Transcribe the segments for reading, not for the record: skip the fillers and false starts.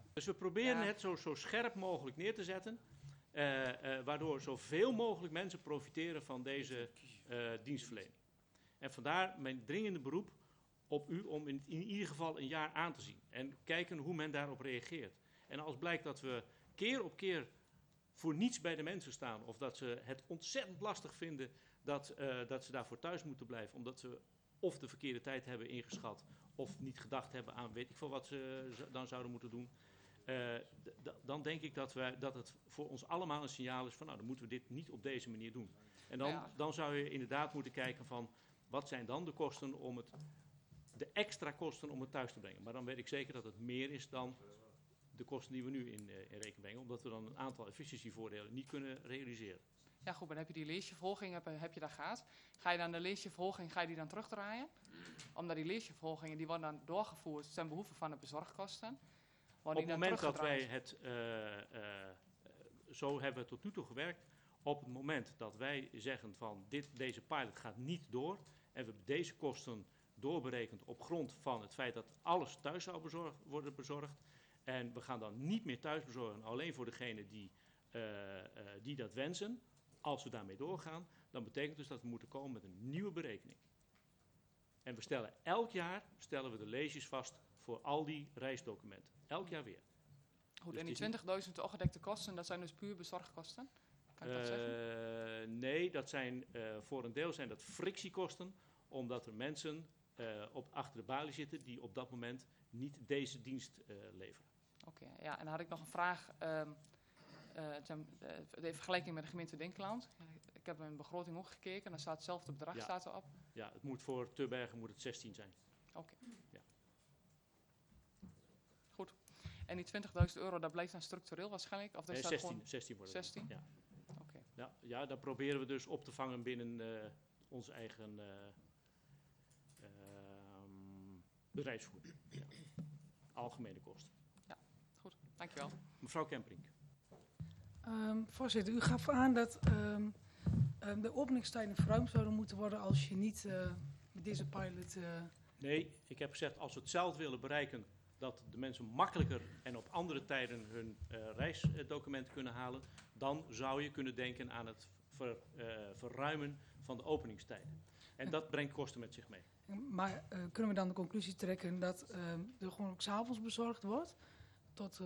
Dus we proberen het zo scherp mogelijk neer te zetten, waardoor zoveel mogelijk mensen profiteren van deze dienstverlening. En vandaar mijn dringende beroep op u om in ieder geval een jaar aan te zien. En kijken hoe men daarop reageert. En als blijkt dat we keer op keer voor niets bij de mensen staan, of dat ze het ontzettend lastig vinden dat ze daarvoor thuis moeten blijven, omdat ze of de verkeerde tijd hebben ingeschat, of niet gedacht hebben aan weet ik veel wat ze dan zouden moeten doen, dan denk ik dat het voor ons allemaal een signaal is van nou, dan moeten we dit niet op deze manier doen. En dan zou je inderdaad moeten kijken van wat zijn dan de kosten de extra kosten om het thuis te brengen. Maar dan weet ik zeker dat het meer is dan de kosten die we nu in rekening brengen, omdat we dan een aantal efficiëntievoordelen niet kunnen realiseren. Ja goed, maar dan heb je die leesjeverhoging, heb je daar gehad. Ga je dan de leesjeverhoging, ga je die dan terugdraaien? Omdat die leesjeverhogingen, die worden dan doorgevoerd ten behoeve van de bezorgkosten. Op het moment dat wij zo hebben we tot nu toe gewerkt, op het moment dat wij zeggen van deze pilot gaat niet door en we hebben deze kosten doorberekend op grond van het feit dat alles thuis zou worden bezorgd en we gaan dan niet meer thuis bezorgen, alleen voor degenen die dat wensen. Als we daarmee doorgaan, dan betekent dus dat we moeten komen met een nieuwe berekening. En we stellen elk jaar de leesjes vast voor al die reisdocumenten. Elk jaar weer. Goed, Dus en die 20.000 ongedekte kosten, dat zijn dus puur bezorgkosten? Kan ik dat zeggen? Nee, voor een deel zijn dat frictiekosten, omdat er mensen achter de balie zitten die op dat moment niet deze dienst leveren. Oké, ja, en dan had ik nog een vraag. De vergelijking met de gemeente Dinkeland. Ik heb in de begroting ook gekeken en daar staat hetzelfde bedrag staat erop. Ja, voor Tubbergen moet het 16 zijn. Oké. Ja. Goed. En die €20.000, dat blijft dan structureel waarschijnlijk? Of Nee, 16 wordt het. 16? Ja. Oké. Ja, dat proberen we dus op te vangen binnen onze eigen bedrijfsvoering. Ja. Algemene kosten. Ja, goed. Dankjewel. Mevrouw Kemperink. Voorzitter, u gaf aan dat de openingstijden verruimd zouden moeten worden als je niet met deze pilot... Nee, ik heb gezegd als we hetzelfde willen bereiken dat de mensen makkelijker en op andere tijden hun reisdocumenten kunnen halen, dan zou je kunnen denken aan het verruimen van de openingstijden. En dat brengt kosten met zich mee. Maar kunnen we dan de conclusie trekken dat er gewoon ook 's avonds bezorgd wordt tot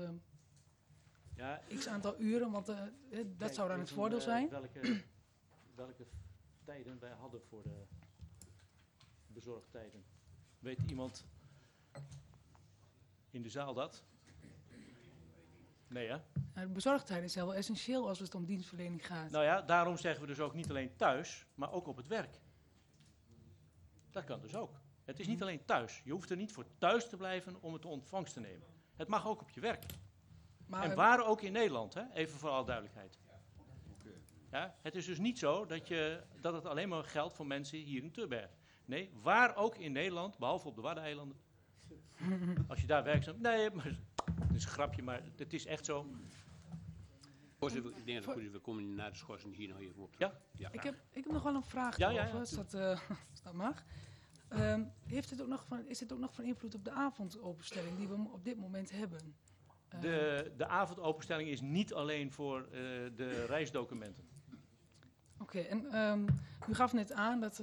x aantal uren, want dat zou dan het voordeel zijn? Welke tijden wij hadden voor de bezorgtijden? Weet iemand in de zaal dat? Nee, hè? De bezorgdheid is heel essentieel als het om dienstverlening gaat. Nou ja, daarom zeggen we dus ook niet alleen thuis, maar ook op het werk. Dat kan dus ook. Het is niet alleen thuis. Je hoeft er niet voor thuis te blijven om het in ontvangst te nemen. Het mag ook op je werk. Maar, en waar ook in Nederland, hè? Even voor alle duidelijkheid. Ja, het is dus niet zo dat het alleen maar geldt voor mensen hier in Tubbergen. Nee, waar ook in Nederland, behalve op de Waddeneilanden. Als je daar werkzaam... Nee, maar, het is een grapje, maar het is echt zo. Voorzitter, ik denk dat we komen naar de schorsing hier nog even op. Ja? Ja. Ik heb nog wel een vraag over, als dat mag. Is dit ook nog van invloed op de avondopenstelling die we op dit moment hebben? De avondopenstelling is niet alleen voor de reisdocumenten. Oké, en u gaf net aan dat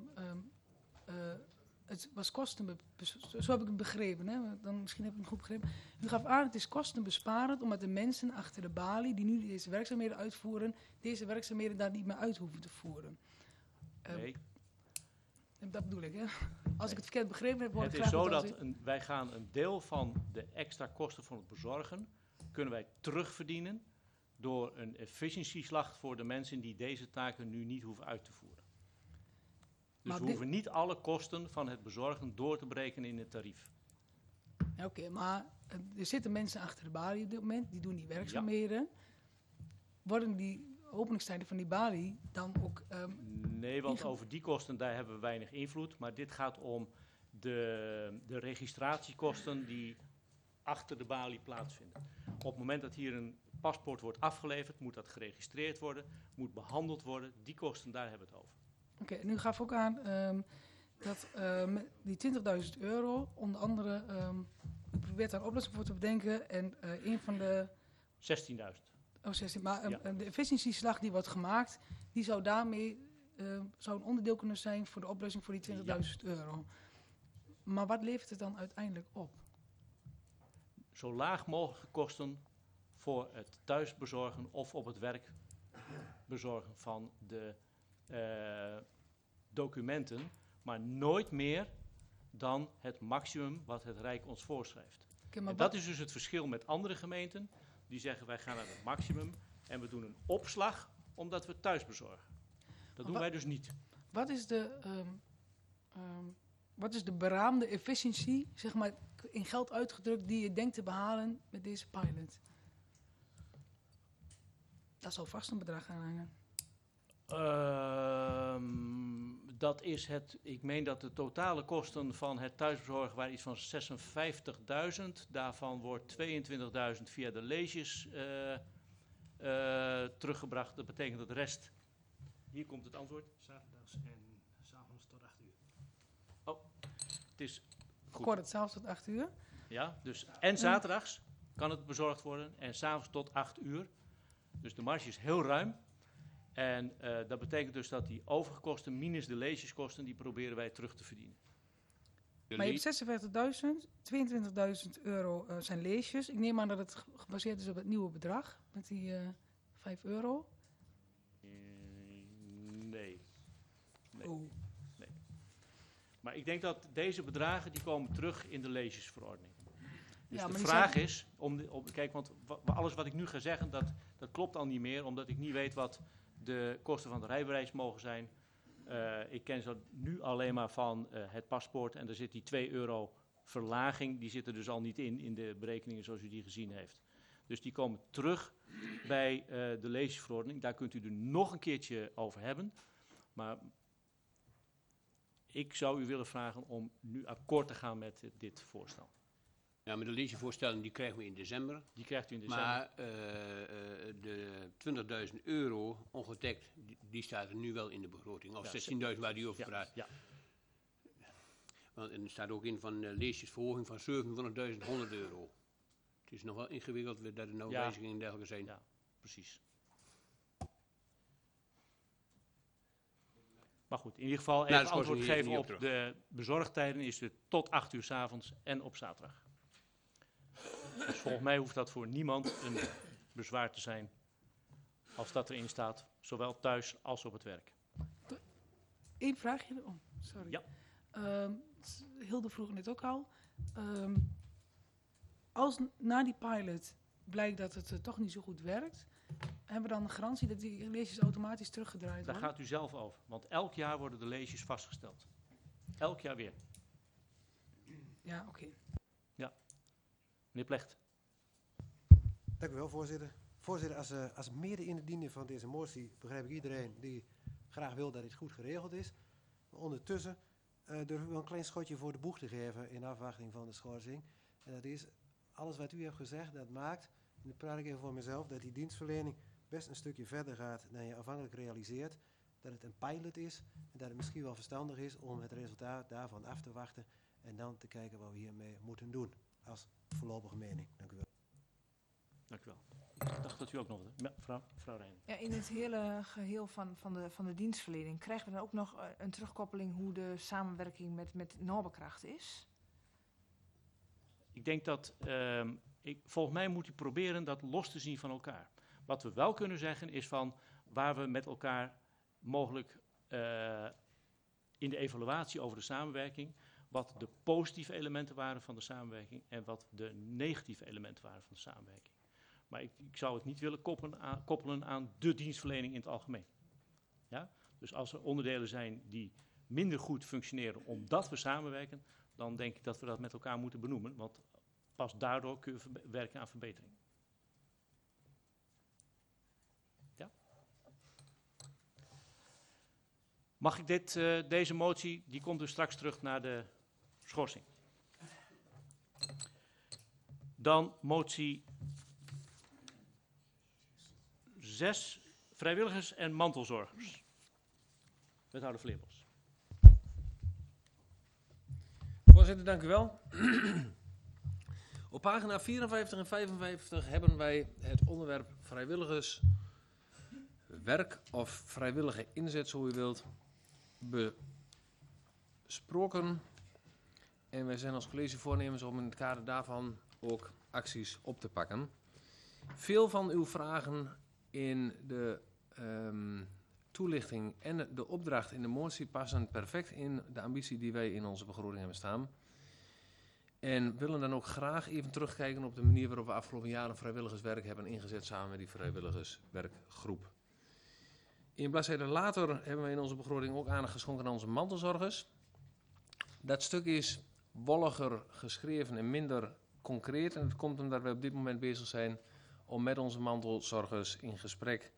het was zo heb ik het begrepen, hè? Dan misschien heb ik het goed begrepen. U gaf aan, het is kostenbesparend omdat de mensen achter de balie die nu deze werkzaamheden uitvoeren, deze werkzaamheden daar niet meer uit hoeven te voeren. Nee. Dat bedoel ik, hè? Als ik het verkeerd begrepen heb, het is zo dat wij gaan een deel van de extra kosten van het bezorgen, kunnen wij terugverdienen door een efficiëntieslag voor de mensen die deze taken nu niet hoeven uit te voeren. Dus we hoeven niet alle kosten van het bezorgen door te berekenen in het tarief. Oké, maar er zitten mensen achter de balie op dit moment, die doen die werkzaamheden. Ja. Worden die openingstijden van die balie dan ook... nee, want over die kosten, daar hebben we weinig invloed. Maar dit gaat om de registratiekosten die achter de balie plaatsvinden. Op het moment dat hier een paspoort wordt afgeleverd, moet dat geregistreerd worden, moet behandeld worden. Die kosten, daar hebben we het over. Oké, en u gaf ook aan dat die €20.000, onder andere, u probeert daar een oplossing voor te bedenken. En een van de... 16.000. Oh, 16. Maar Ja. de efficiëntieslag die wordt gemaakt, die zou daarmee zou een onderdeel kunnen zijn voor de oplossing voor die 20.000 euro. Maar wat levert het dan uiteindelijk op? Zo laag mogelijke kosten voor het thuisbezorgen of op het werk bezorgen van de documenten, maar nooit meer dan het maximum wat het Rijk ons voorschrijft. Okay, maar En dat is dus het verschil met andere gemeenten, die zeggen wij gaan naar het maximum en we doen een opslag omdat we het thuis bezorgen. Dat doen wij dus niet. wat is de beraamde efficiëntie, zeg maar in geld uitgedrukt, die je denkt te behalen met deze pilot? Daar zal vast een bedrag aan hangen. Dat is ik meen dat de totale kosten van het thuisbezorgen waren iets van 56.000. Daarvan wordt 22.000 via de leges teruggebracht. Dat betekent dat de rest... Hier komt het antwoord. Zaterdags en 's avonds tot 8 uur. Het is goed. Kort, s'avonds tot 8 uur. Ja, dus en zaterdags kan het bezorgd worden en 's avonds tot 8 uur. Dus de marge is heel ruim. En dat betekent dus dat die overige kosten minus de legeskosten, die proberen wij terug te verdienen. Maar je hebt 56.000, 22.000 euro zijn leesjes. Ik neem aan dat het gebaseerd is op het nieuwe bedrag, met die 5 euro. Nee. Oh. Maar ik denk dat deze bedragen die komen terug in de legesverordening. Dus Ja, de maar die vraag zijn- is, kijk, want alles wat ik nu ga zeggen, dat klopt al niet meer, omdat ik niet weet wat de kosten van de rijbewijs mogen zijn. Ik ken ze nu alleen maar van het paspoort en er zit die 2 euro verlaging, die zit er dus al niet in de berekeningen zoals u die gezien heeft. Dus die komen terug bij de legesverordening. Daar kunt u er nog een keertje over hebben. Maar ik zou u willen vragen om nu akkoord te gaan met dit voorstel. Ja, maar de legevoorstellen die krijgen we in december. Die krijgt u in december. Maar de 20.000 euro ongetekt, die staat er nu wel in de begroting. Of Ja, 16.000 waar die over praat. Ja. Want er staat ook in van leesjesverhoging van 27.100 euro. Het is nog wel ingewikkeld dat er nou Ja. wijzigingen en dergelijke zijn. Ja. Precies. Maar goed, in ieder geval even Nou, dat is antwoord gewoon geven niet op op de bezorgtijden is het tot 8 uur 's avonds en op zaterdag. Dus volgens mij hoeft dat voor niemand een bezwaar te zijn als dat erin staat, zowel thuis als op het werk. Eén vraagje. Oh, sorry. Ja. Hilde vroeg net ook al. Als na die pilot blijkt dat het toch niet zo goed werkt, hebben we dan een garantie dat die leesjes automatisch teruggedraaid Daar worden? gaat u zelf over, want elk jaar worden de leesjes vastgesteld. Elk jaar weer. Ja, oké. Meneer Plecht. Dank u wel, voorzitter. Voorzitter, als mede in de dienen van deze motie begrijp ik iedereen die graag wil dat dit goed geregeld is. Maar ondertussen durf ik wel een klein schotje voor de boeg te geven in afwachting van de schorsing. En dat is, alles wat u hebt gezegd, dat maakt, en dat praat ik even voor mezelf, dat die dienstverlening best een stukje verder gaat dan je afhankelijk realiseert. Dat het een pilot is en dat het misschien wel verstandig is om het resultaat daarvan af te wachten en dan te kijken wat we hiermee moeten doen. Als voorlopige mening. Dank u wel. Dank u wel. Ik dacht dat u ook nog... Ja, mevrouw Rijn. Ja, in het hele geheel van de dienstverlening krijgen we dan ook nog een terugkoppeling hoe de samenwerking met Norbekracht is? Ik denk dat, volgens mij moet u proberen dat los te zien van elkaar. Wat we wel kunnen zeggen is van waar we met elkaar mogelijk in de evaluatie over de samenwerking, wat de positieve elementen waren van de samenwerking en wat de negatieve elementen waren van de samenwerking. Maar ik zou het niet willen koppelen aan de dienstverlening in het algemeen. Ja? Dus als er onderdelen zijn die minder goed functioneren omdat we samenwerken, dan denk ik dat we dat met elkaar moeten benoemen, want pas daardoor kun je werken aan verbetering. Ja? Mag ik deze motie, die komt dus straks terug naar de schorsing. Dan motie 6, vrijwilligers en mantelzorgers. Wethouder Vleerbos. Voorzitter, dank u wel. Op pagina 54 en 55 hebben wij het onderwerp vrijwilligerswerk of vrijwillige inzet, zo u wilt, besproken. En wij zijn als college voornemens om in het kader daarvan ook acties op te pakken. Veel van uw vragen in de toelichting en de opdracht in de motie passen perfect in de ambitie die wij in onze begroting hebben staan. En willen dan ook graag even terugkijken op de manier waarop we afgelopen jaren vrijwilligerswerk hebben ingezet samen met die vrijwilligerswerkgroep. In bladzijde later hebben we in onze begroting ook aandacht geschonken aan onze mantelzorgers. Dat stuk is wolliger geschreven en minder concreet. En het komt omdat we op dit moment bezig zijn om met onze mantelzorgers in gesprek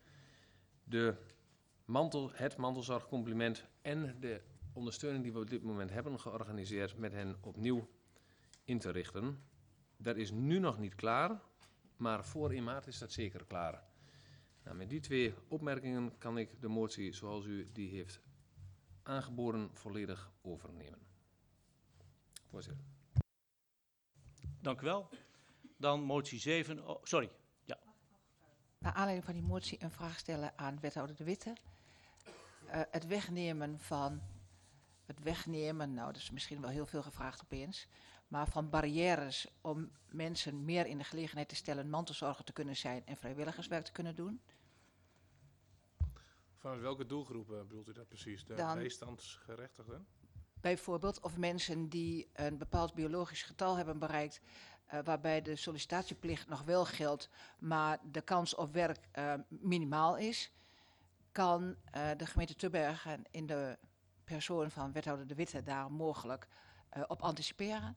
het mantelzorgcompliment en de ondersteuning die we op dit moment hebben georganiseerd met hen opnieuw in te richten. Dat is nu nog niet klaar, maar voor 1 maart is dat zeker klaar. Nou, met die 2 opmerkingen kan ik de motie zoals u die heeft aangeboden volledig overnemen. Voorzitter. Dank u wel. Dan motie 7. Oh, sorry. Ja. Naar aanleiding van die motie een vraag stellen aan wethouder De Witte. Het wegnemen, nou dat is misschien wel heel veel gevraagd opeens, maar van barrières om mensen meer in de gelegenheid te stellen mantelzorger te kunnen zijn en vrijwilligerswerk te kunnen doen. Vanuit welke doelgroep bedoelt u dat precies? De bijstandsgerechtigden? Bijvoorbeeld of mensen die een bepaald biologisch getal hebben bereikt, waarbij de sollicitatieplicht nog wel geldt, maar de kans op werk minimaal is, kan de gemeente Tubbergen in de persoon van wethouder De Witte daar mogelijk op anticiperen?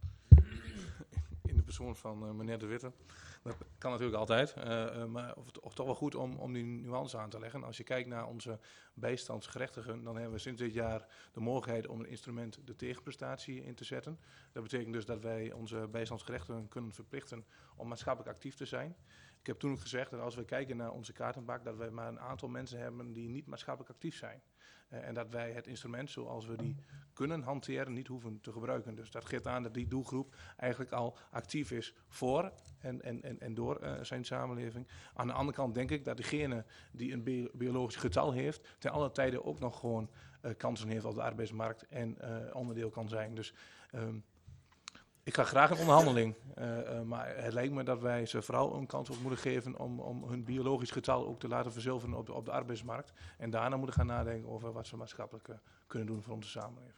In de persoon van meneer De Witte. Dat kan natuurlijk altijd, maar of toch wel goed om die nuance aan te leggen. Als je kijkt naar onze bijstandsgerechtigen, dan hebben we sinds dit jaar de mogelijkheid om een instrument de tegenprestatie in te zetten. Dat betekent dus dat wij onze bijstandsgerechtigen kunnen verplichten om maatschappelijk actief te zijn. Ik heb toen ook gezegd dat als we kijken naar onze kaartenbak, dat wij maar een aantal mensen hebben die niet maatschappelijk actief zijn. En dat wij het instrument zoals we die kunnen hanteren niet hoeven te gebruiken. Dus dat geeft aan dat die doelgroep eigenlijk al actief is voor en door zijn samenleving. Aan de andere kant denk ik dat degene die een biologisch getal heeft, ten alle tijde ook nog gewoon kansen heeft op de arbeidsmarkt en onderdeel kan zijn. Dus ik ga graag een onderhandeling, maar het lijkt me dat wij ze vooral een kans op moeten geven om hun biologisch getal ook te laten verzilveren op de arbeidsmarkt. En daarna moeten gaan nadenken over wat ze maatschappelijk kunnen doen voor onze samenleving.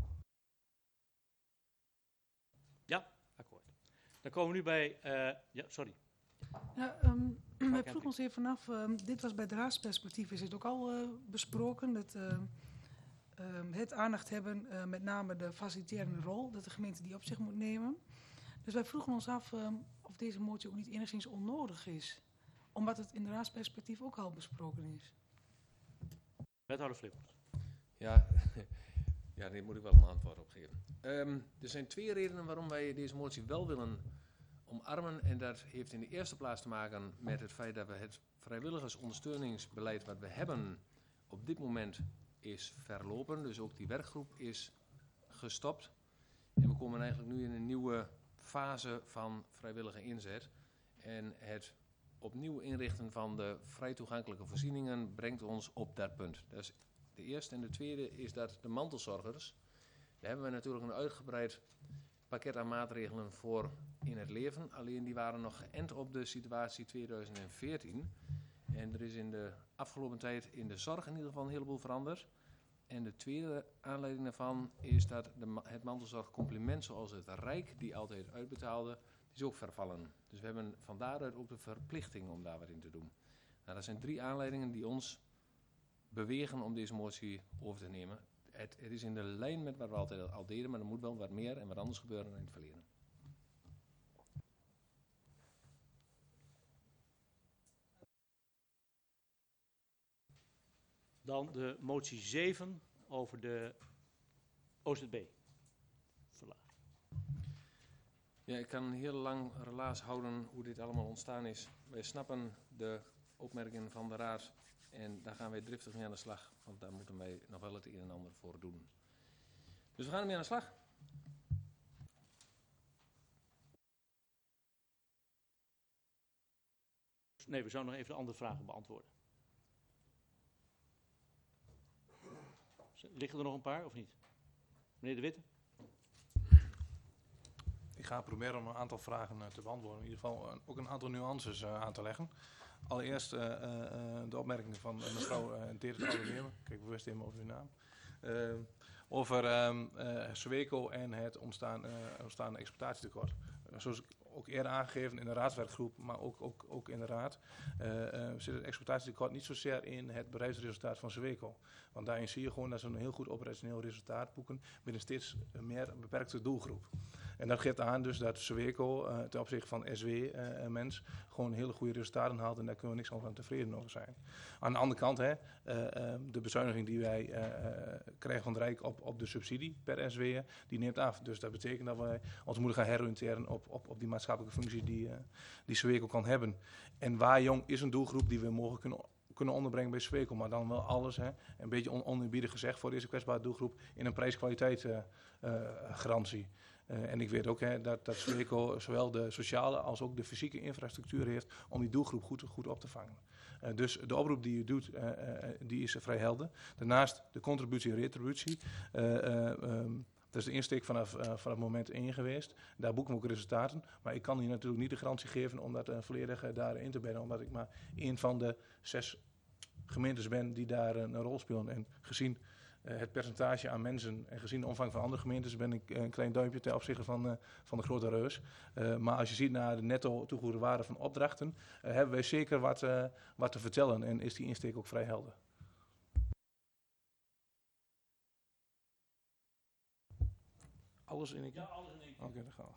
Ja, akkoord. Dan komen we nu bij... ja, sorry. Ja, wij vroegen ons even af, dit was bij het raadsperspectief, is het ook al besproken, dat het aandacht hebben, met name de faciliterende rol, dat de gemeente die op zich moet nemen. Dus wij vroegen ons af of deze motie ook niet enigszins onnodig is, omdat het in het raadsperspectief ook al besproken is. Wethouder Flippers. Ja, ja, daar moet ik wel een antwoord op geven. Er zijn 2 redenen waarom wij deze motie wel willen omarmen. En dat heeft in de eerste plaats te maken met het feit dat we het vrijwilligersondersteuningsbeleid wat we hebben op dit moment is verlopen. Dus ook die werkgroep is gestopt. En we komen eigenlijk nu in een nieuwe fase van vrijwillige inzet. En het opnieuw inrichten van de vrij toegankelijke voorzieningen brengt ons op dat punt. Dat is de eerste. En de tweede is dat de mantelzorgers, daar hebben we natuurlijk een uitgebreid pakket aan maatregelen voor in het leven. Alleen die waren nog geënt op de situatie 2014. En er is in de afgelopen tijd in de zorg in ieder geval een heleboel veranderd. En de tweede aanleiding daarvan is dat het mantelzorgcompliment zoals het Rijk die altijd uitbetaalde, is ook vervallen. Dus we hebben van daaruit ook de verplichting om daar wat in te doen. Nou, dat zijn 3 aanleidingen die ons bewegen om deze motie over te nemen. Het is in de lijn met wat we altijd al deden, maar er moet wel wat meer en wat anders gebeuren dan in het verleden. Dan de motie 7 over de OZB. Ja, ik kan een heel lang relaas houden hoe dit allemaal ontstaan is. Wij snappen de opmerkingen van de raad en daar gaan wij driftig mee aan de slag, want daar moeten wij nog wel het een en ander voor doen. Dus we gaan ermee aan de slag. Nee, we zouden nog even de andere vragen beantwoorden. Liggen er nog een paar of niet? Meneer De Witte? Ik ga proberen om een aantal vragen te beantwoorden. In ieder geval ook een aantal nuances aan te leggen. Allereerst de opmerking van mevrouw Teres Oude-Leeuwen. Kijk bewust even over uw naam. Over Sweco en het ontstaande exploitatietekort. Zoals ik ook eerder aangegeven in de raadswerkgroep, maar ook in de raad, zit het exploitatietekort niet zozeer in het bedrijfsresultaat van Sweco. Want daarin zie je gewoon dat ze een heel goed operationeel resultaat boeken met een steeds meer beperkte doelgroep. En dat geeft aan dus dat Sweco ten opzichte van SW-mens gewoon hele goede resultaten haalt en daar kunnen we niks van tevreden over zijn. Aan de andere kant, de bezuiniging die wij krijgen van het Rijk op de subsidie per SW, die neemt af. Dus dat betekent dat wij ons moeten gaan heroriënteren op die maatschappelijke functie die Sweco kan hebben. En waar jong is een doelgroep die we mogelijk kunnen onderbrengen bij Sweco, maar dan wel alles, een beetje oneerbiedig gezegd voor deze kwetsbare doelgroep, in een prijs-kwaliteit garantie. En ik weet ook dat Sweco zowel de sociale als ook de fysieke infrastructuur heeft om die doelgroep goed op te vangen. Dus de oproep die u doet, die is vrij helder. Daarnaast de contributie en retributie. Dat is de insteek vanaf moment 1 geweest. Daar boeken we ook resultaten. Maar ik kan hier natuurlijk niet de garantie geven om dat volledig daarin te bedden. Omdat ik maar één van de 6 gemeentes ben die daar een rol spelen. En gezien het percentage aan mensen en gezien de omvang van andere gemeentes ben ik een klein duimpje ten opzichte van de grote reus. Maar als je ziet naar de netto toegevoegde waarde van opdrachten, hebben wij zeker wat te vertellen en is die insteek ook vrij helder. Alles in één keer? Ja, alles in één keer. Oké, dan gaan we.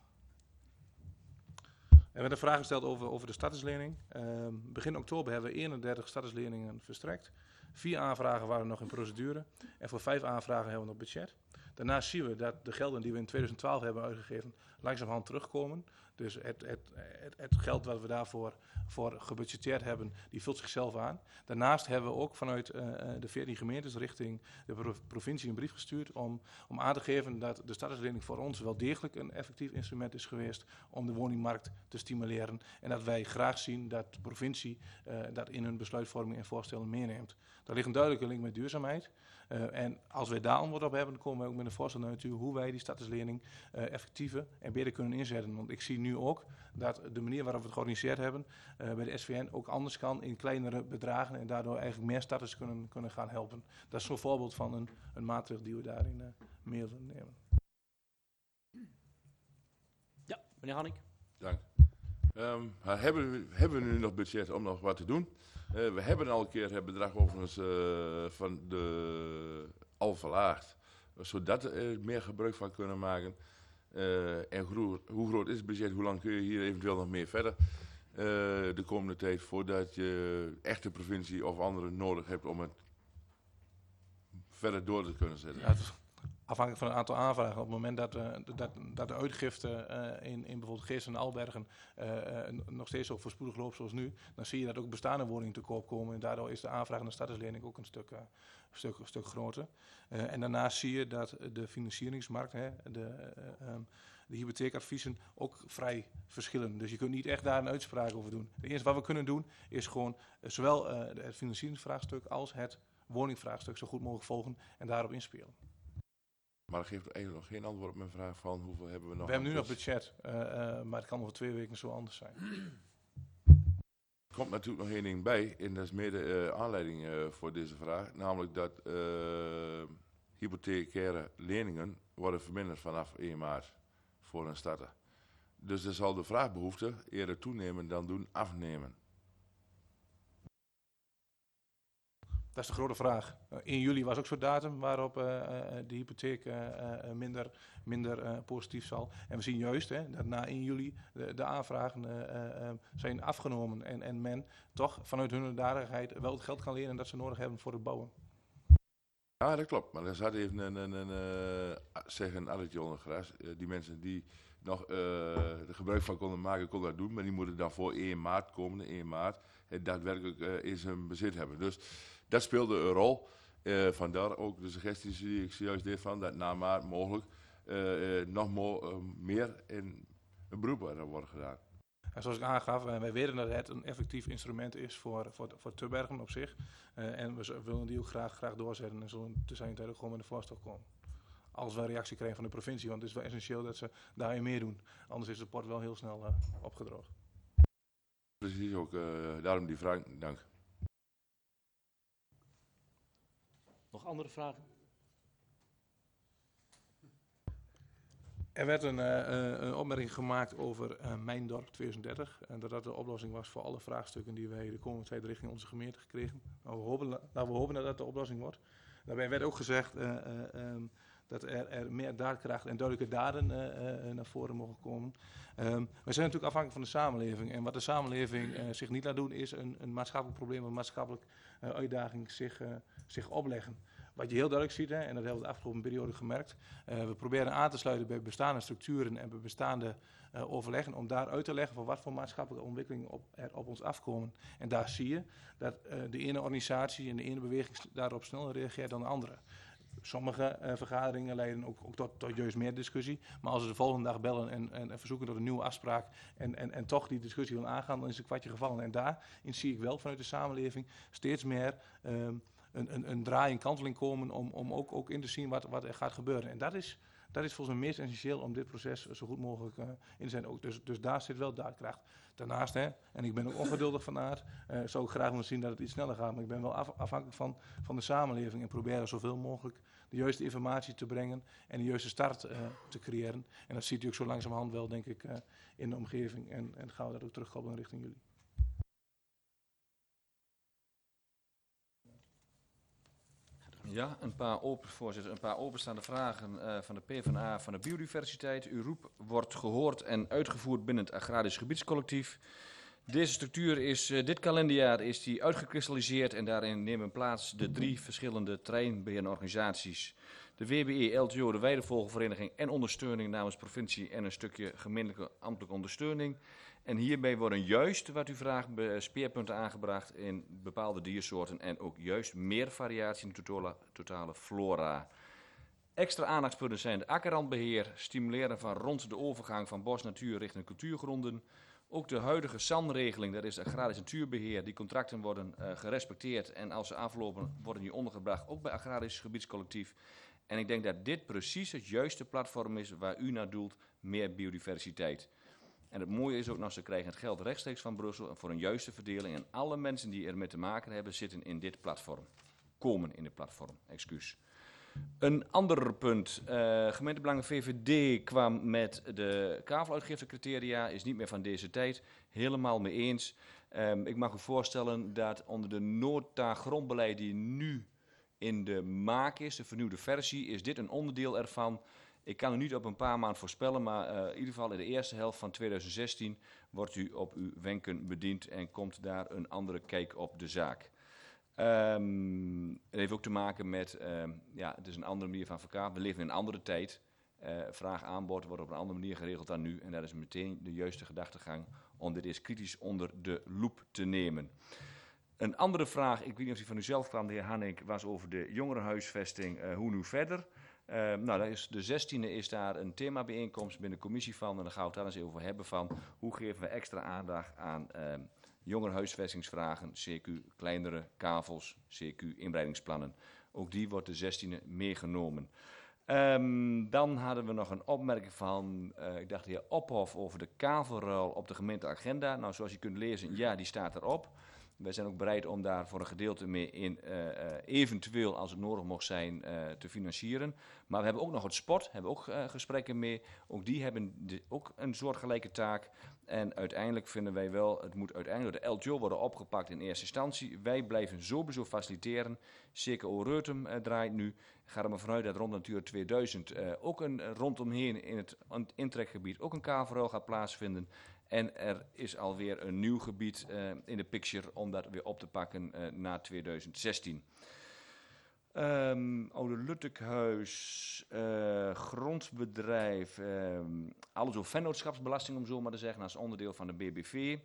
Er werd een vraag gesteld over de statuslening. Begin oktober hebben we 31 statusleningen verstrekt. 4 aanvragen waren nog in procedure. En voor 5 aanvragen hebben we nog budget. Daarnaast zien we dat de gelden die we in 2012 hebben uitgegeven langzamerhand terugkomen. Dus het geld wat we daarvoor gebudgeteerd hebben, die vult zichzelf aan. Daarnaast hebben we ook vanuit de 14 gemeentes richting de provincie een brief gestuurd om aan te geven dat de statuslening voor ons wel degelijk een effectief instrument is geweest om de woningmarkt te stimuleren. En dat wij graag zien dat de provincie dat in hun besluitvorming en voorstellen meeneemt. Daar ligt een duidelijke link met duurzaamheid. En als wij daar antwoord op hebben, dan komen wij ook met een voorstel naar u toe hoe wij die statuslening effectiever en beter kunnen inzetten. Want ik zie nu ook dat de manier waarop we het georganiseerd hebben bij de SVN ook anders kan in kleinere bedragen en daardoor eigenlijk meer starters kunnen gaan helpen. Dat is zo'n voorbeeld van een maatregel die we daarin mee willen nemen. Ja, meneer Hannik. Dank. Hebben we nu nog budget om nog wat te doen? We hebben al een keer het bedrag overigens van al verlaagd, zodat we er meer gebruik van kunnen maken. En hoe groot is het budget, hoe lang kun je hier eventueel nog meer verder de komende tijd, voordat je echt de provincie of anderen nodig hebt om het verder door te kunnen zetten? Ja, afhankelijk van een aantal aanvragen. Op het moment dat de uitgifte in bijvoorbeeld Geest en Albergen nog steeds zo voorspoedig loopt zoals nu, dan zie je dat ook bestaande woningen te koop komen. En daardoor is de aanvraag naar de statuslening ook een stuk groter. En daarnaast zie je dat de financieringsmarkt, de hypotheekadviezen, ook vrij verschillen. Dus je kunt niet echt daar een uitspraak over doen. Het eerste wat we kunnen doen is gewoon zowel het financieringsvraagstuk als het woningvraagstuk zo goed mogelijk volgen en daarop inspelen. Maar dat geeft eigenlijk nog geen antwoord op mijn vraag van hoeveel hebben we nog? We hebben nu nog budget, maar het kan over 2 weken zo anders zijn. Er komt natuurlijk nog één ding bij, en dat is meer de aanleiding voor deze vraag. Namelijk dat hypothecaire leningen worden verminderd vanaf 1 maart voor een starter. Dus er zal de vraagbehoefte eerder toenemen dan doen afnemen. Dat is de grote vraag. 1 juli was ook zo'n datum waarop de hypotheek minder positief zal. En we zien juist dat na 1 juli de aanvragen zijn afgenomen en men toch vanuit hun dadigheid wel het geld kan lenen dat ze nodig hebben voor het bouwen. Ja, dat klopt. Maar er zat even een addertje onder gras. Die mensen die nog er gebruik van konden maken, konden dat doen. Maar die moeten dan voor 1 maart, komende 1 maart, het daadwerkelijk in zijn bezit hebben. Dus dat speelde een rol. Vandaar ook de suggesties die ik zojuist deed van dat na maart mogelijk nog meer in een beroep wordt gedaan. En zoals ik aangaf, wij weten dat het een effectief instrument is voor Tubbergen op zich. En we willen die ook graag doorzetten en zullen te zijn tijd ook gewoon met een voorstel komen. Als we een reactie krijgen van de provincie, want het is wel essentieel dat ze daarin meedoen. Anders is de port wel heel snel opgedroogd. Precies, ook daarom die vraag. Dank. Nog andere vragen? Er werd een opmerking gemaakt over Mijndorp 2030. En dat de oplossing was voor alle vraagstukken die wij de komende tijd richting onze gemeente gekregen. Laten we hopen dat dat de oplossing wordt. Daarbij werd ook gezegd dat er meer daadkracht en duidelijke daden naar voren mogen komen. We zijn natuurlijk afhankelijk van de samenleving. En wat de samenleving zich niet laat doen is een maatschappelijk probleem, een maatschappelijke uitdaging zich opleggen. Wat je heel duidelijk ziet, en dat hebben we de afgelopen periode gemerkt, we proberen aan te sluiten bij bestaande structuren en bij bestaande overleggen om daar uit te leggen van wat voor maatschappelijke ontwikkelingen er op ons afkomen. En daar zie je dat de ene organisatie en de ene beweging daarop sneller reageert dan de andere. Sommige vergaderingen leiden ook tot juist meer discussie. Maar als ze de volgende dag bellen en verzoeken tot een nieuwe afspraak en toch die discussie willen aangaan, dan is een kwartje gevallen. En daarin zie ik wel vanuit de samenleving steeds meer een draai en kanteling komen om ook in te zien wat er gaat gebeuren. En dat is volgens mij meest essentieel om dit proces zo goed mogelijk in te zijn. Ook, dus daar zit wel daadkracht. Daarnaast, en ik ben ook ongeduldig van aard, zou ik graag willen zien dat het iets sneller gaat. Maar ik ben wel afhankelijk van de samenleving en proberen zoveel mogelijk de juiste informatie te brengen en de juiste start te creëren. En dat ziet u ook zo langzamerhand wel, denk ik, in de omgeving. En gaan we dat ook terugkoppelen richting jullie. Ja, een paar openstaande vragen van de PvdA van de biodiversiteit. Uw roep wordt gehoord en uitgevoerd binnen het Agrarisch Gebiedscollectief. Deze structuur is dit kalenderjaar uitgekristalliseerd en daarin nemen plaats de 3 verschillende terreinbeheerende organisaties. De WBE, LTO, de Weidevogelvereniging en ondersteuning namens provincie en een stukje gemeentelijke ambtelijke ondersteuning. En hierbij worden juist, wat u vraagt, speerpunten aangebracht in bepaalde diersoorten en ook juist meer variatie in de totale flora. Extra aandachtspunten zijn de akkerrandbeheer, stimuleren van rond de overgang van bos-natuur richting cultuurgronden. Ook de huidige SAN-regeling, dat is de agrarisch natuurbeheer, die contracten worden gerespecteerd en als ze aflopen worden die ondergebracht, ook bij agrarisch gebiedscollectief. En ik denk dat dit precies het juiste platform is waar u naar doelt, meer biodiversiteit. En het mooie is ook nog, ze krijgen het geld rechtstreeks van Brussel voor een juiste verdeling. En alle mensen die ermee te maken hebben, zitten in dit platform. Komen in dit platform, excuus. Een ander punt. Gemeentebelangen VVD kwam met de kaveluitgiftecriteria, is niet meer van deze tijd. Helemaal mee eens. Ik mag u voorstellen dat onder de nota grondbeleid die nu in de maak is, de vernieuwde versie, is dit een onderdeel ervan. Ik kan u niet op een paar maanden voorspellen, maar in ieder geval in de eerste helft van 2016 wordt u op uw wenken bediend en komt daar een andere kijk op de zaak. Het heeft ook te maken met, het is een andere manier van verkaven. We leven in een andere tijd. Vraag-aanbod wordt op een andere manier geregeld dan nu. En dat is meteen de juiste gedachtegang om dit eens kritisch onder de loep te nemen. Een andere vraag, ik weet niet of die van u zelf kwam, de heer Hanning, was over de jongerenhuisvesting. Hoe nu verder? De 16e is daar een themabijeenkomst binnen de commissie van. En dan gaan we het daar eens even over hebben van hoe geven we extra aandacht aan jongerenhuisvestingsvragen, CQ kleinere kavels, CQ inbreidingsplannen. Ook die wordt de 16e meegenomen. Dan hadden we nog een opmerking van, ik dacht de heer Ophof over de kavelruil op de gemeenteagenda. Nou, zoals je kunt lezen, ja, die staat erop. Wij zijn ook bereid om daar voor een gedeelte mee in eventueel, als het nodig mocht zijn, te financieren. Maar we hebben ook nog het sport, hebben ook gesprekken mee. Ook die hebben ook een soortgelijke taak. En uiteindelijk vinden wij wel, het moet uiteindelijk door de LTO worden opgepakt in eerste instantie. Wij blijven sowieso faciliteren. CKO Reutem draait nu. Ga er maar vanuit dat rond Natura 2000 ook rondomheen in het intrekgebied ook een kavelruil gaat plaatsvinden. En er is alweer een nieuw gebied in de picture om dat weer op te pakken na 2016. Oude Luttekhuis, grondbedrijf, alles over vennootschapsbelasting om zo maar te zeggen, als onderdeel van de BBV.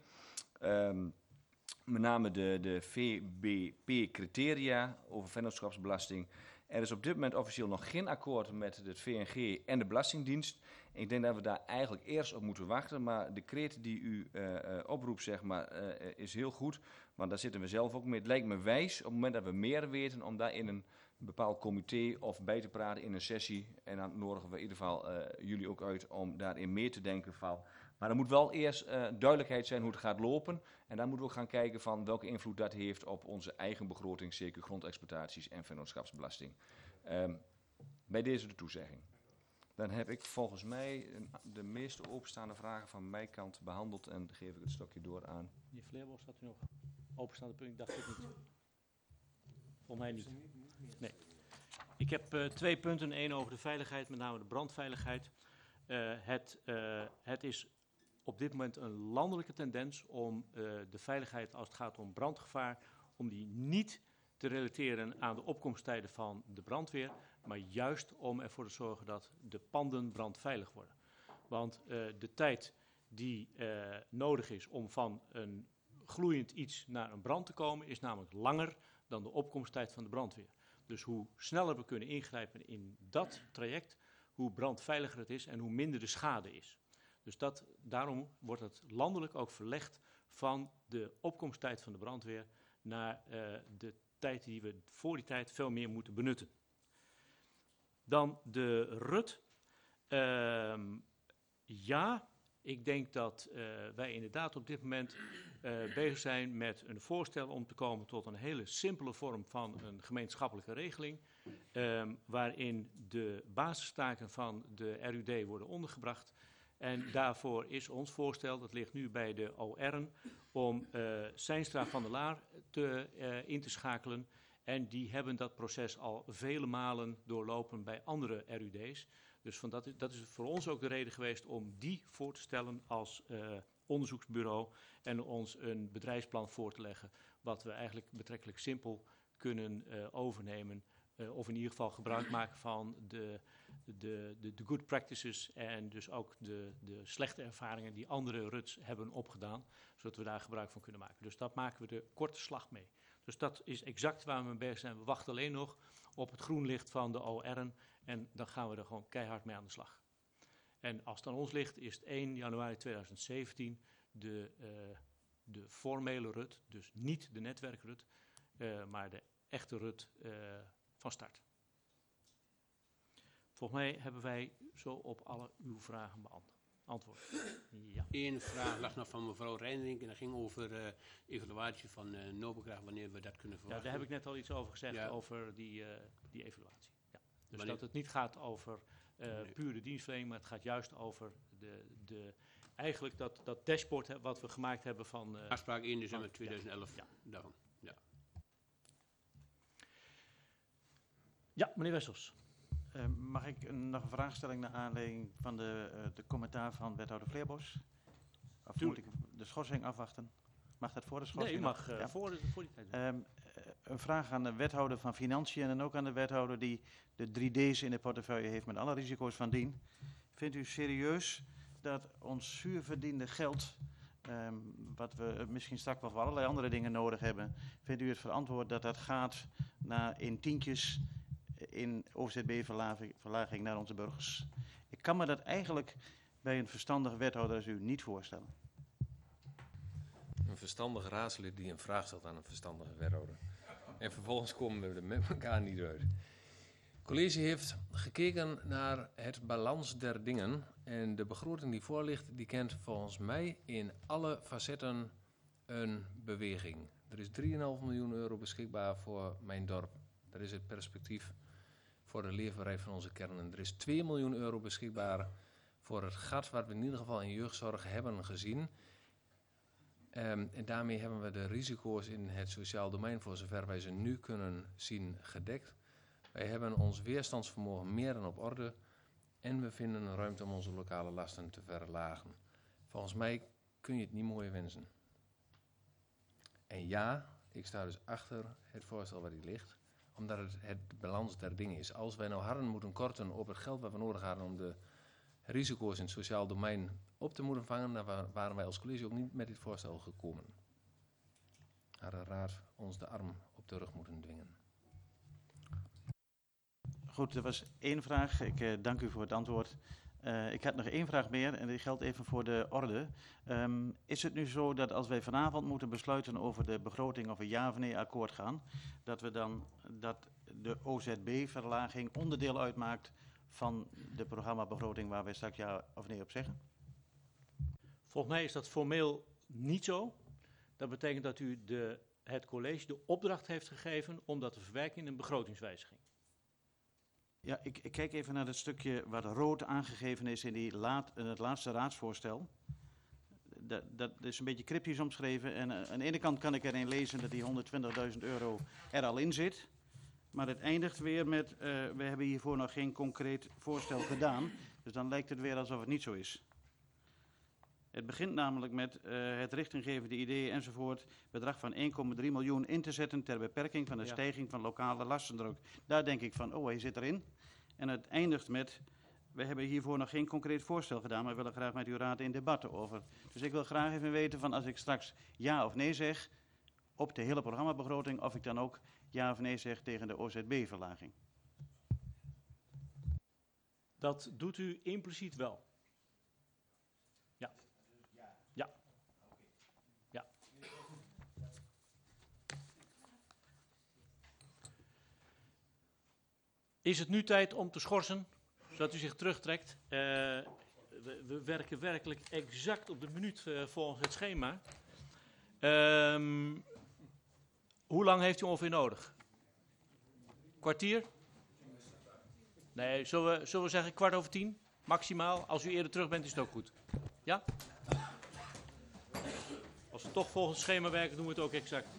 Met name de VBP-criteria over vennootschapsbelasting. Er is op dit moment officieel nog geen akkoord met het VNG en de Belastingdienst. Ik denk dat we daar eigenlijk eerst op moeten wachten. Maar de kreet die u oproept, zeg maar, is heel goed. Want daar zitten we zelf ook mee. Het lijkt me wijs op het moment dat we meer weten om daar in een bepaald comité of bij te praten in een sessie. En dan nodigen we in ieder geval jullie ook uit om daarin mee te denken van. Maar er moet wel eerst duidelijkheid zijn hoe het gaat lopen. En dan moeten we ook gaan kijken van welke invloed dat heeft op onze eigen begroting, zeker grondexploitaties en vennootschapsbelasting. Bij deze de toezegging. Dan heb ik volgens mij de meeste openstaande vragen van mijn kant behandeld en geef ik het stokje door aan. Meneer Vleerbos, had u nog openstaande punten? Dacht ik niet. Volgens mij niet. Nee. Ik heb 2 punten. 1 over de veiligheid, met name de brandveiligheid. Het is op dit moment een landelijke tendens om de veiligheid als het gaat om brandgevaar, om die niet te relateren aan de opkomsttijden van de brandweer, maar juist om ervoor te zorgen dat de panden brandveilig worden. Want de tijd die nodig is om van een gloeiend iets naar een brand te komen, is namelijk langer dan de opkomsttijd van de brandweer. Dus hoe sneller we kunnen ingrijpen in dat traject, hoe brandveiliger het is en hoe minder de schade is. Dus daarom wordt het landelijk ook verlegd van de opkomsttijd van de brandweer naar de tijd die we voor die tijd veel meer moeten benutten. Dan de RUT. Ja, ik denk dat wij inderdaad op dit moment bezig zijn met een voorstel om te komen tot een hele simpele vorm van een gemeenschappelijke regeling, waarin de basistaken van de RUD worden ondergebracht. En daarvoor is ons voorstel, dat ligt nu bij de OR'en, om Seinstra van der Laar in te schakelen. En die hebben dat proces al vele malen doorlopen bij andere RUD's. Dus dat is voor ons ook de reden geweest om die voor te stellen als onderzoeksbureau en ons een bedrijfsplan voor te leggen, wat we eigenlijk betrekkelijk simpel kunnen overnemen. Of in ieder geval gebruik maken van de good practices en dus ook de slechte ervaringen die andere RUT's hebben opgedaan, zodat we daar gebruik van kunnen maken. Dus dat maken we de korte slag mee. Dus dat is exact waar we mee bezig zijn. We wachten alleen nog op het groen licht van de OR'en en dan gaan we er gewoon keihard mee aan de slag. En als het aan ons ligt, is het 1 januari 2017 de formele RUT, dus niet de netwerkrut, maar de echte RUT van start. Volgens mij hebben wij zo op alle uw vragen beantwoord. Ja. Eén vraag lag nog van mevrouw Reindink en dat ging over evaluatie van Nobekracht, wanneer we dat kunnen verwachten. Ja, daar heb ik net al iets over gezegd, over die evaluatie. Ja. Dus wanneer? Dat het niet gaat over pure dienstverlening, maar het gaat juist over eigenlijk dat dashboard wat we gemaakt hebben van... Afspraak 1 december 2011. Ja. Daarvan. Ja. Ja, meneer Wessels. Mag ik nog een vraagstelling naar aanleiding van de commentaar van wethouder Vleerbos? Of moet ik de schorsing afwachten? Mag dat voor de schorsing? Nee, u mag voor die tijd. Een vraag aan de wethouder van Financiën en ook aan de wethouder die de 3D's in de portefeuille heeft met alle risico's van dien. Vindt u serieus dat ons zuurverdiende geld, wat we misschien straks nog voor allerlei andere dingen nodig hebben, vindt u het verantwoord dat dat gaat in tientjes in OZB-verlaging naar onze burgers? Ik kan me dat eigenlijk bij een verstandige wethouder als u niet voorstellen. Een verstandige raadslid die een vraag stelt aan een verstandige wethouder. En vervolgens komen we er met elkaar niet uit. Het college heeft gekeken naar het balans der dingen. En de begroting die voor ligt, die kent volgens mij in alle facetten een beweging. Er is 3,5 miljoen euro beschikbaar voor mijn dorp. Dat is het perspectief voor de leefbaarheid van onze kernen. Er is 2 miljoen euro beschikbaar voor het gat wat we in ieder geval in jeugdzorg hebben gezien. En daarmee hebben we de risico's in het sociaal domein, voor zover wij ze nu kunnen zien, gedekt. Wij hebben ons weerstandsvermogen meer dan op orde en we vinden een ruimte om onze lokale lasten te verlagen. Volgens mij kun je het niet mooier wensen. En ja, ik sta dus achter het voorstel waar die ligt, omdat het balans der dingen is. Als wij nou harden moeten korten op het geld wat we nodig hadden om de risico's in het sociaal domein op te moeten vangen, dan waren wij als college ook niet met dit voorstel gekomen. Had de raad ons de arm op de rug moeten dwingen. Goed, dat was 1 vraag. Ik dank u voor het antwoord. Ik had nog 1 vraag meer en die geldt even voor de orde. Is het nu zo dat als wij vanavond moeten besluiten over de begroting of een ja of nee akkoord gaan, dat we dan dat de OZB-verlaging onderdeel uitmaakt van de programmabegroting waar wij straks ja of nee op zeggen? Volgens mij is dat formeel niet zo. Dat betekent dat u het college de opdracht heeft gegeven om dat te verwerken in een begrotingswijziging. Ja, ik kijk even naar het stukje waar rood aangegeven is in het laatste raadsvoorstel. Dat is een beetje cryptisch omschreven. En aan de ene kant kan ik erin lezen dat die 120.000 euro er al in zit. Maar het eindigt weer met, we hebben hiervoor nog geen concreet voorstel gedaan. Dus dan lijkt het weer alsof het niet zo is. Het begint namelijk met het richtinggevende ideeën enzovoort. Bedrag van 1,3 miljoen in te zetten ter beperking van de stijging van lokale lastendruk. Daar denk ik van, oh, hij zit erin. En het eindigt met, we hebben hiervoor nog geen concreet voorstel gedaan, maar willen graag met uw raad in debatten over. Dus ik wil graag even weten van als ik straks ja of nee zeg op de hele programmabegroting, of ik dan ook ja of nee zeg tegen de OZB-verlaging. Dat doet u impliciet wel. Ja. Ja. Ja. Is het nu tijd om te schorsen, zodat u zich terugtrekt? We werken werkelijk exact op de minuut volgens het schema. Hoe lang heeft u ongeveer nodig? Kwartier? Nee, zullen we zeggen 9:15? Maximaal. Als u eerder terug bent, is het ook goed. Ja? Als we toch volgens het schema werken, doen we het ook exact.